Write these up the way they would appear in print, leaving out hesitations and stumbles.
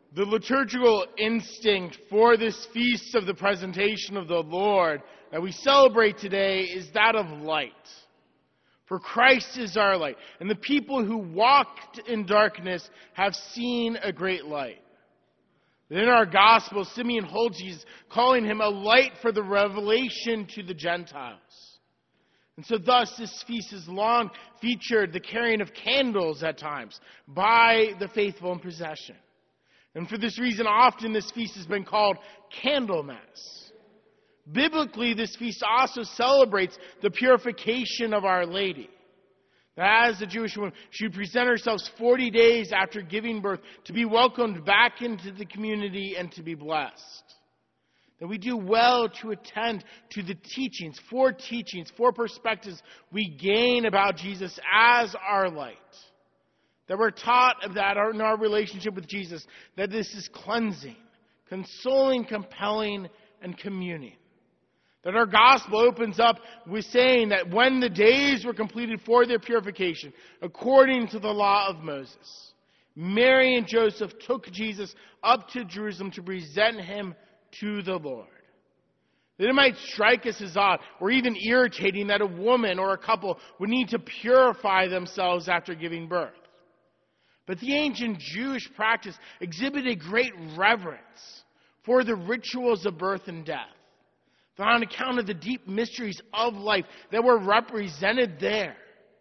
The liturgical instinct for this feast of the presentation of the Lord that we celebrate today is that of light. For Christ is our light, and the people who walked in darkness have seen a great light. In our gospel, Simeon holds Jesus, calling him a light for the revelation to the Gentiles. And so thus this feast has long featured the carrying of candles at times by the faithful in procession. And for this reason, often this feast has been called Candlemas. Biblically, this feast also celebrates the purification of Our Lady. As a Jewish woman, she would present herself 40 days after giving birth to be welcomed back into the community and to be blessed. That we do well to attend to the teachings, four perspectives we gain about Jesus as our light. That we're taught that in our relationship with Jesus, that this is cleansing, consoling, compelling, and communing. That our gospel opens up with saying that when the days were completed for their purification, according to the law of Moses, Mary and Joseph took Jesus up to Jerusalem to present him to the Lord. That it might strike us as odd or even irritating that a woman or a couple would need to purify themselves after giving birth. But the ancient Jewish practice exhibited great reverence for the rituals of birth and death. That on account of the deep mysteries of life that were represented there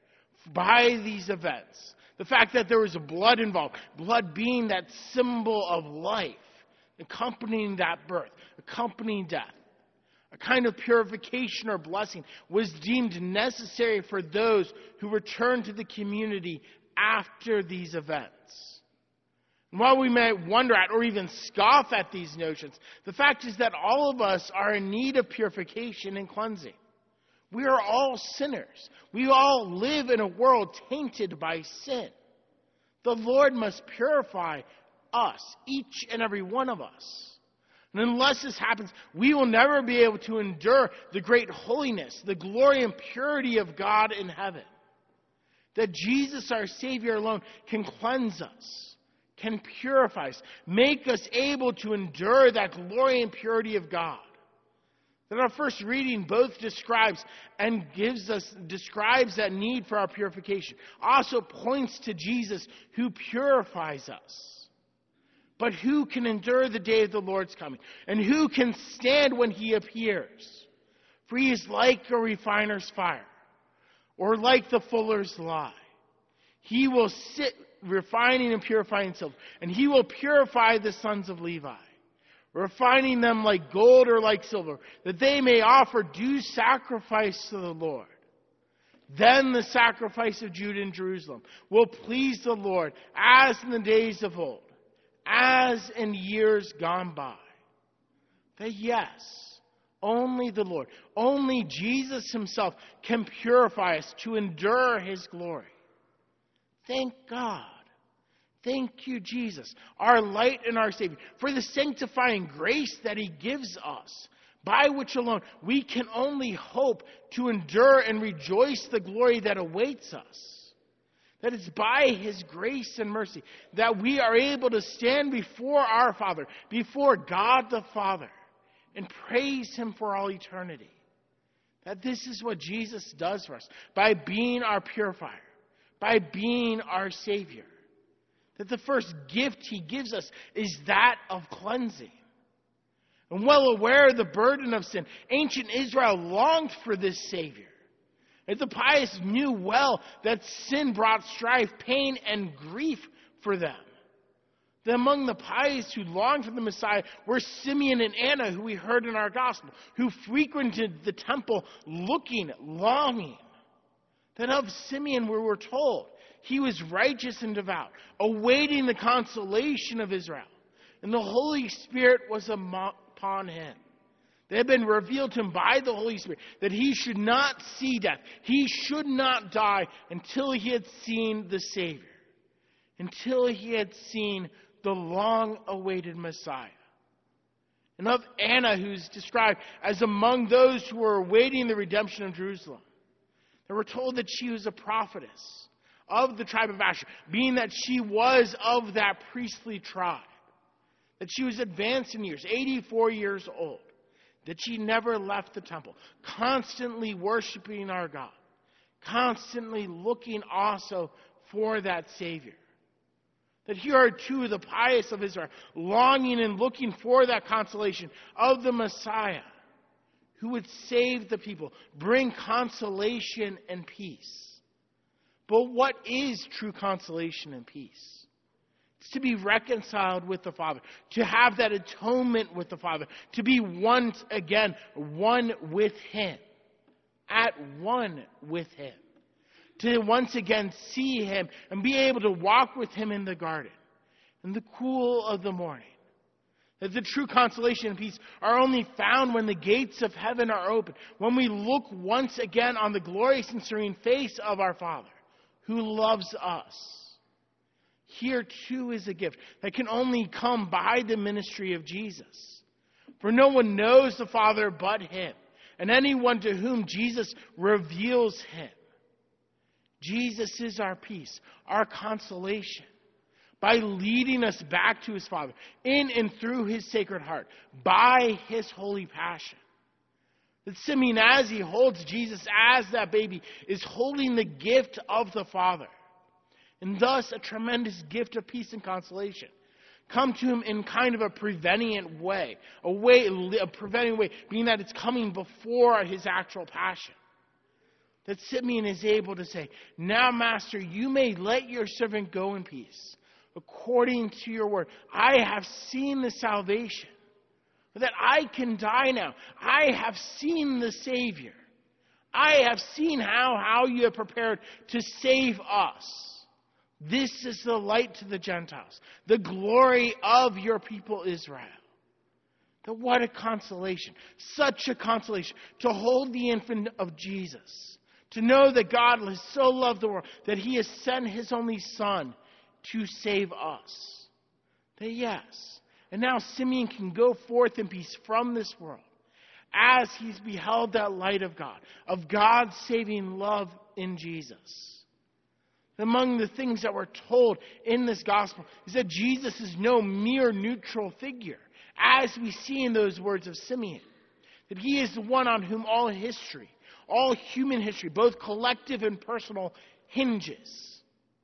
by these events. The fact that there was blood involved, blood being that symbol of life, accompanying that birth, accompanying death. A kind of purification or blessing was deemed necessary for those who returned to the community after these events. And while we may wonder at or even scoff at these notions, the fact is that all of us are in need of purification and cleansing. We are all sinners. We all live in a world tainted by sin. The Lord must purify us, each and every one of us. And unless this happens, we will never be able to endure the great holiness, the glory and purity of God in heaven. That Jesus, our Savior alone, can cleanse us, can purify us, make us able to endure that glory and purity of God. That our first reading both describes that need for our purification. Also points to Jesus who purifies us. But who can endure the day of the Lord's coming? And who can stand when he appears? For he is like a refiner's fire, or like the fuller's lye. He will sit refining and purifying silver, and he will purify the sons of Levi, refining them like gold or like silver, that they may offer due sacrifice to the Lord. Then the sacrifice of Judah and Jerusalem will please the Lord, as in the days of old, as in years gone by. That yes, only the Lord, only Jesus himself can purify us to endure his glory. Thank God. Thank you, Jesus, our light and our Savior, for the sanctifying grace that he gives us, by which alone we can only hope to endure and rejoice the glory that awaits us. That it's by his grace and mercy that we are able to stand before our Father, before God the Father, and praise him for all eternity. That this is what Jesus does for us, by being our purifier, by being our Savior. That the first gift he gives us is that of cleansing. And well aware of the burden of sin, ancient Israel longed for this Savior. And the pious knew well that sin brought strife, pain, and grief for them. That among the pious who longed for the Messiah were Simeon and Anna, who we heard in our gospel, who frequented the temple looking, longing. That of Simeon we were told he was righteous and devout, awaiting the consolation of Israel. And the Holy Spirit was upon him. They had been revealed to him by the Holy Spirit that he should not see death. He should not die until he had seen the Savior. Until he had seen the long-awaited Messiah. And of Anna, who's described as among those who were awaiting the redemption of Jerusalem. They were told that she was a prophetess of the tribe of Asher, being that she was of that priestly tribe. that she was advanced in years, 84 years old, that she never left the temple, constantly worshiping our God, constantly looking also for that Savior. That here are two of the pious of Israel, longing and looking for that consolation of the Messiah, who would save the people, bring consolation and peace. But what is true consolation and peace? It's to be reconciled with the Father, to have that atonement with the Father, to be once again one with Him, at one with Him, to once again see Him and be able to walk with Him in the garden in the cool of the morning. That the true consolation and peace are only found when the gates of heaven are open, when we look once again on the glorious and serene face of our Father, who loves us. Here too is a gift that can only come by the ministry of Jesus. For no one knows the Father but Him, and anyone to whom Jesus reveals Him. Jesus is our peace, our consolation, by leading us back to His Father, in and through His Sacred Heart, by His holy passion. That Simeon, as he holds Jesus as that baby, is holding the gift of the Father. And thus a tremendous gift of peace and consolation come to him in kind of a prevenient way. A preventing way, being that it's coming before His actual passion. That Simeon is able to say, now, Master, you may let your servant go in peace, according to your word. I have seen the salvation, that I can die now. I have seen the Savior. I have seen how you have prepared to save us. This is the light to the Gentiles, the glory of your people Israel. That what a consolation, such a consolation, to hold the infant of Jesus, to know that God has so loved the world that He has sent His only Son to save us. That yes, and now Simeon can go forth in peace from this world as he's beheld that light of God, of God's saving love in Jesus. Among the things that we're told in this gospel is that Jesus is no mere neutral figure, as we see in those words of Simeon. That He is the one on whom all history, all human history, both collective and personal, hinges.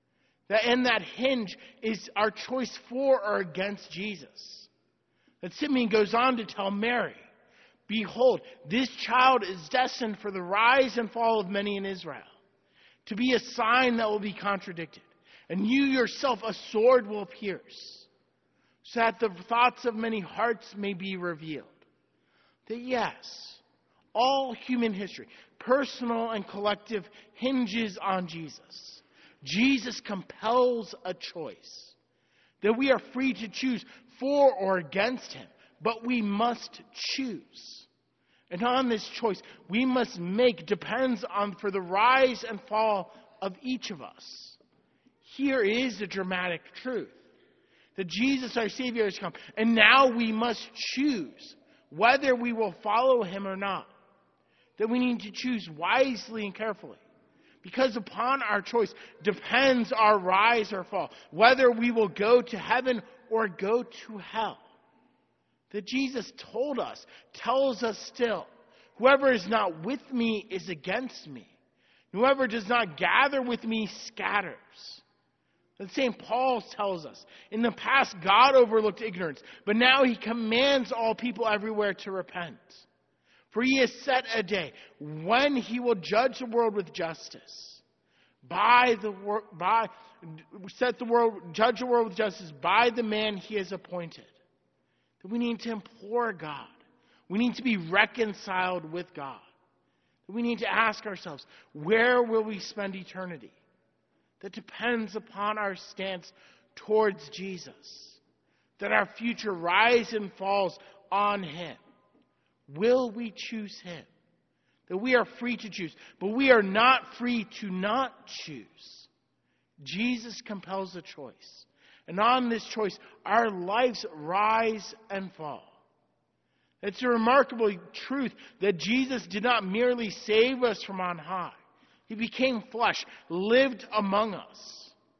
And that hinge is our choice for or against Jesus. That Simeon goes on to tell Mary, behold, this child is destined for the rise and fall of many in Israel, to be a sign that will be contradicted. And you yourself a sword will pierce, so that the thoughts of many hearts may be revealed. That yes, all human history, personal and collective, hinges on Jesus. Jesus compels a choice. That we are free to choose for or against Him, but we must choose. And on this choice we must make depends on for the rise and fall of each of us. Here is the dramatic truth. That Jesus our Savior has come, and now we must choose whether we will follow Him or not. That we need to choose wisely and carefully. Because upon our choice depends our rise or fall. Whether we will go to heaven or go to hell. That Jesus told us, tells us still, whoever is not with me is against me. Whoever does not gather with me scatters. That St. Paul tells us, in the past God overlooked ignorance, but now He commands all people everywhere to repent. For He has set a day when He will judge the world with justice. Judge the world with justice by the man He has appointed. That we need to implore God. We need to be reconciled with God. That we need to ask ourselves, where will we spend eternity? That depends upon our stance towards Jesus. That our future rise and falls on Him. Will we choose Him? That we are free to choose, but we are not free to not choose. Jesus compels a choice. And on this choice, our lives rise and fall. It's a remarkable truth that Jesus did not merely save us from on high. He became flesh, lived among us.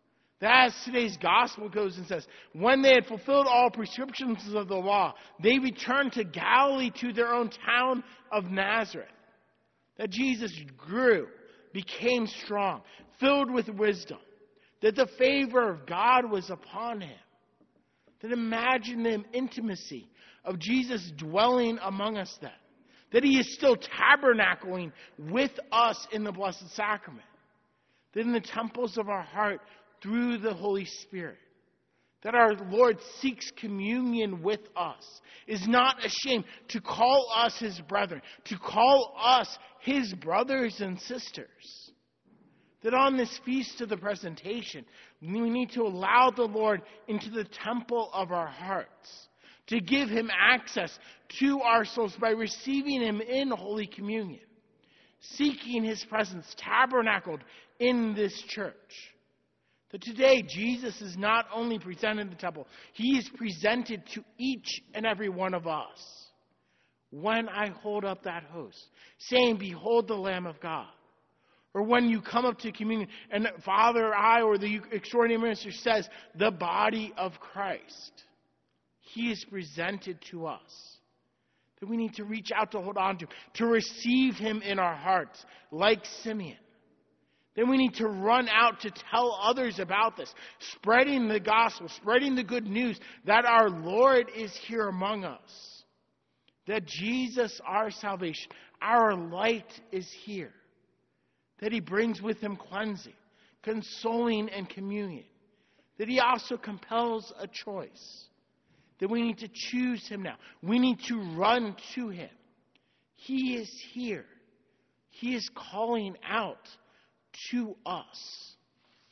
That as today's gospel goes and says, when they had fulfilled all prescriptions of the law, they returned to Galilee to their own town of Nazareth. That Jesus grew, became strong, filled with wisdom. That the favor of God was upon him. That imagine the intimacy of Jesus dwelling among us then. That he is still tabernacling with us in the Blessed Sacrament. That in the temples of our heart, through the Holy Spirit, that our Lord seeks communion with us, is not ashamed to call us his brethren, to call us his brothers and sisters. That on this feast of the presentation, we need to allow the Lord into the temple of our hearts, to give him access to our souls by receiving him in Holy Communion, seeking his presence tabernacled in this church. That today, Jesus is not only presented in the temple, he is presented to each and every one of us. When I hold up that host, saying, behold the Lamb of God. Or when you come up to communion and Father or I or the extraordinary minister says, the body of Christ. He is presented to us. That we need to reach out to hold on to receive him in our hearts, like Simeon. Then we need to run out to tell others about this, spreading the gospel, spreading the good news that our Lord is here among us. That Jesus, our salvation, our light is here. That he brings with him cleansing, consoling, and communion. That he also compels a choice. That we need to choose him now. We need to run to him. He is here. He is calling out to us.